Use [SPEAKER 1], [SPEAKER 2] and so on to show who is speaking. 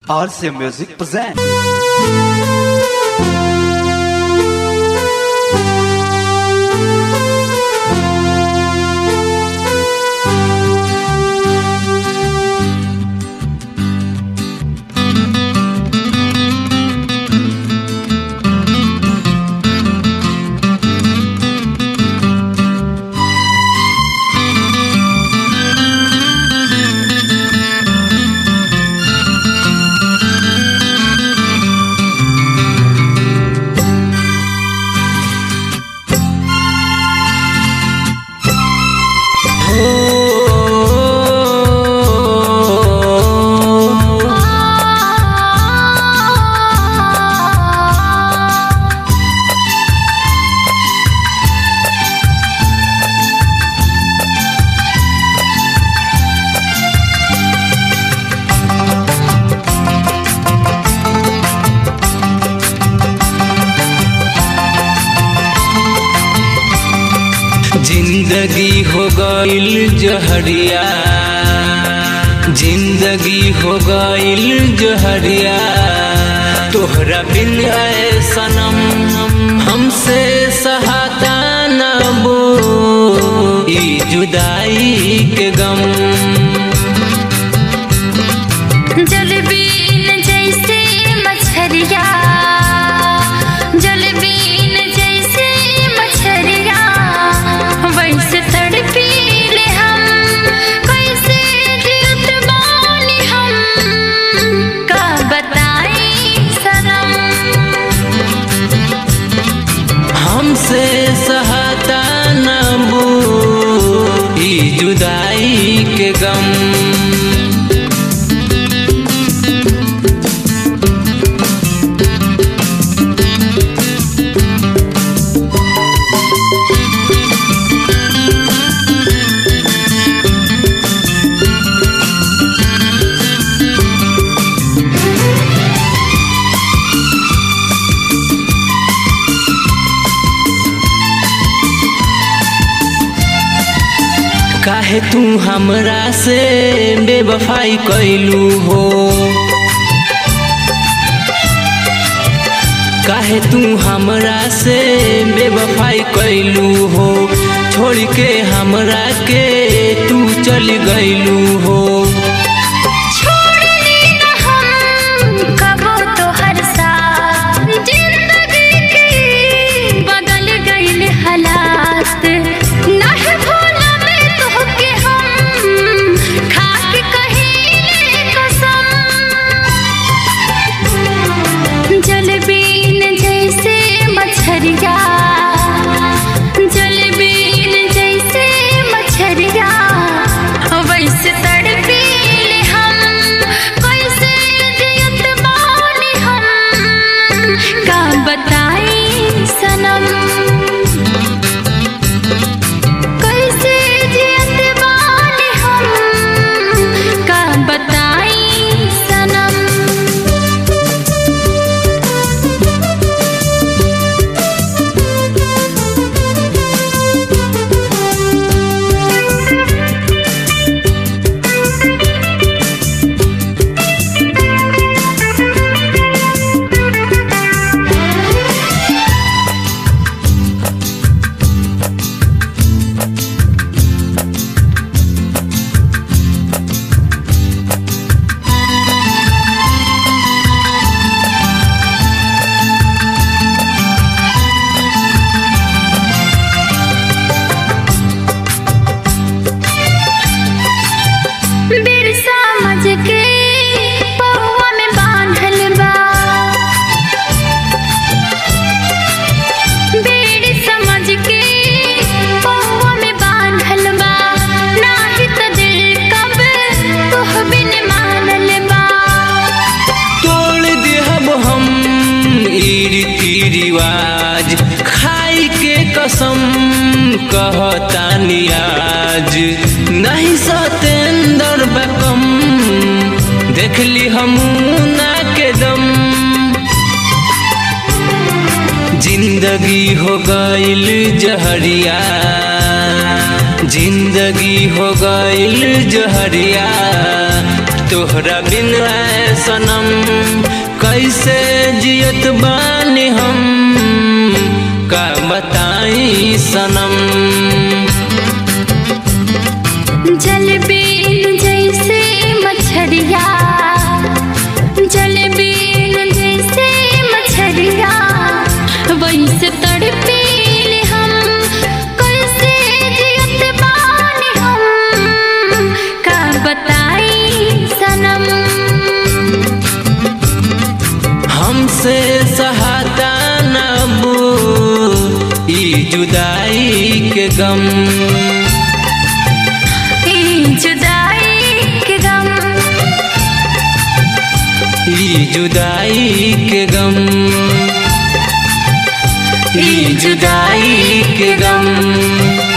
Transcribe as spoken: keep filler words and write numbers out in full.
[SPEAKER 1] R C Music presents.
[SPEAKER 2] जिंदगी हो गईल जहरिया, जिंदगी हो गईल जहरिया, तोहरा बिन ऐ सनम हमसे सहाता न बो ई जुदाई के गम।
[SPEAKER 3] जल बीन जैसे मछरिया, जल बीन जैसे मछरिया, वैसे तड़पीले हम, कैसे जियत बानी हम, का बताई सनम।
[SPEAKER 2] हमसे सहता न बो ई जुदाई के गम। काहे तू हमरा से बेवफाई कैलू हो, काहे तू हमरा से बेवफाई कैलू हो, छोड़ के हमरा के तू चल गइलू हो। रिवाज खाई के कसम कहतानी आज, नहीं सतेंदर बकम देखली हम ना के दम। जिंदगी हो गईल जहरिया, जिंदगी हो गईल जहरिया, तोहरा बिन है सनम कैसे जियत बानी हम का बताई सनम।
[SPEAKER 3] जल बिन जैसे मछरिया जल बिन जैसे मछरिया वैसे तड़पील हम कैसे जियत बानी हम का बताई सनम।
[SPEAKER 2] हमसे सहाता न बू ई जुदाई के गम
[SPEAKER 3] ई जुदाई के गम
[SPEAKER 2] ई जुदाई के गम ई जुदाई के गम।